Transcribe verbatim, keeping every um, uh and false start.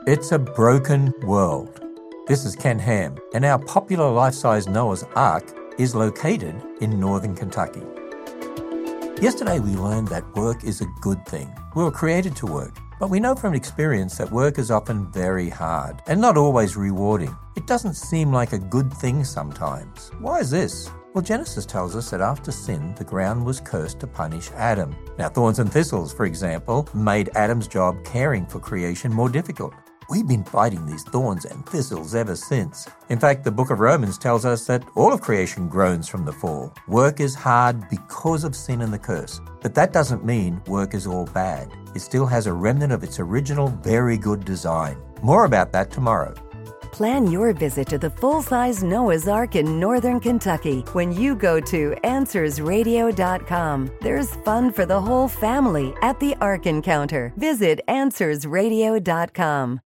It's a broken world. This is Ken Ham, and our popular life-size Noah's Ark is located in northern Kentucky. Yesterday we learned that work is a good thing. We were created to work, but we know from experience that work is often very hard and not always rewarding. It doesn't seem like a good thing sometimes. Why is this? Well, Genesis tells us that after sin, the ground was cursed to punish Adam. Now, thorns and thistles, for example, made Adam's job caring for creation more difficult. We've been fighting these thorns and thistles ever since. In fact, the book of Romans tells us that all of creation groans from the fall. Work is hard because of sin and the curse. But that doesn't mean work is all bad. It still has a remnant of its original, very good design. More about that tomorrow. Plan your visit to the full-size Noah's Ark in northern Kentucky when you go to answers radio dot com. There's fun for the whole family at the Ark Encounter. Visit answers radio dot com.